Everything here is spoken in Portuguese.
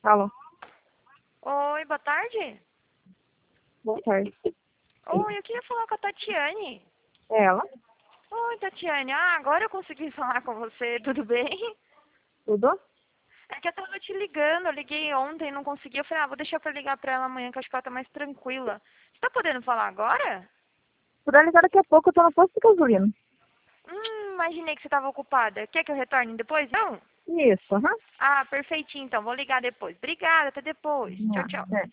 Alô, Oi, boa tarde. boa tarde. Oi, eu queria falar com a Tatiane. É ela? Oi, Tatiane. Agora eu consegui falar com você, tudo bem? Tudo? É que eu tava te ligando, eu liguei ontem, não consegui. Eu falei, vou deixar pra ligar pra ela amanhã, que eu acho que ela tá mais tranquila. Você tá podendo falar agora? Puder ligar daqui a pouco, eu tô no posto de gasolina. Imaginei que você tava ocupada. Quer que eu retorne depois? Não? Isso, aham. Perfeitinho, então. Vou ligar depois. Obrigada, até depois. Tchau, tchau. É.